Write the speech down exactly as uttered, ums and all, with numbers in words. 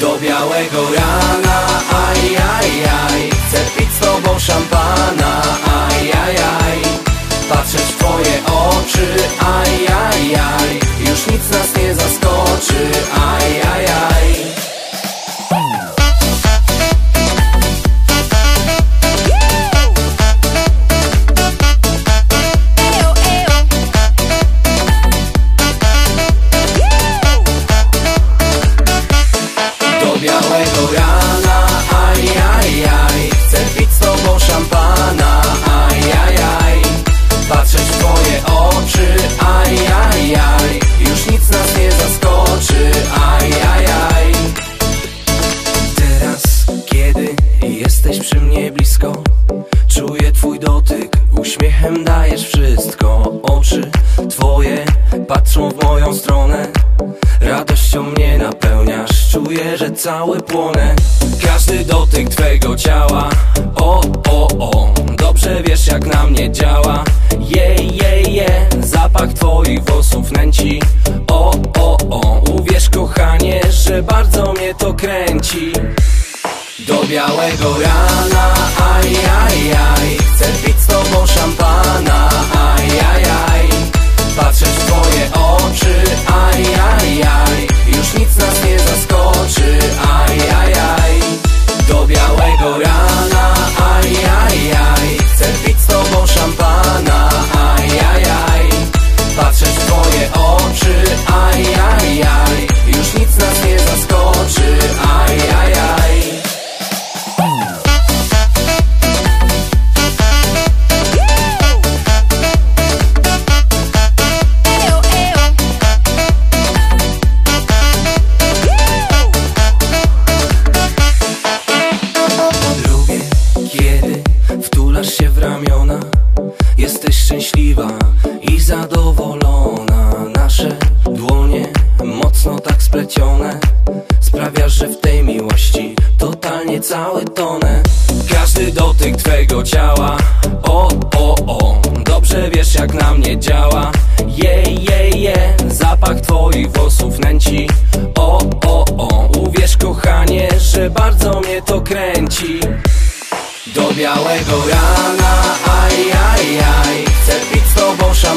Do białego rana, aj, aj, aj. Chcę pić z tobą szampana, aj, aj, aj. Patrzeć w twoje oczy, aj, aj, aj. Już nic nas nie zaskoczy, aj, aj, aj. Do białego rana, aj, aj, aj. Chcę pić z tobą szampana, aj, aj, aj. Patrzeć w twoje oczy, aj, aj, aj. Już nic nas nie zaskoczy, aj, aj, aj. Teraz, kiedy jesteś przy mnie blisko, czuję twój dotyk, uśmiechem dajesz wszystko. Oczy twoje patrzą w moją stronę, radością mnie napełniasz, czuję, że cały płonę. Każdy dotyk twego ciała, o, o, o. Dobrze wiesz jak na mnie działa, je, je, je. Zapach twoich włosów nęci, o, o, o. Uwierz kochanie, że bardzo mnie to kręci. Do białego rana, aj, aj, aj. Chcę pić z tobą szampana, aj, aj, aj. Patrzeć w twoje oczy, aj, aj, aj. Już nic nas nie zaskoczy, aj, aj, aj. Do białego rana, aj, aj, aj. Chcę pić z tobą szampana, aj, aj, aj. Patrzeć w twoje oczy, aj, aj, aj. Już nic nas nie zaskoczy, aj, aj, aj. Się w ramiona, jesteś szczęśliwa i zadowolona. Nasze dłonie mocno tak splecione, sprawiasz, że w tej miłości totalnie cały tonę. Każdy dotyk twego ciała, o, o, o. Dobrze wiesz jak na mnie działa, je, je, je. Zapach twoich włosów nęci, o, o, o. Uwierz kochanie, że bardzo mnie to kręci. Do białego rana, aj, aj, aj. Chcę pić z tobą szampana.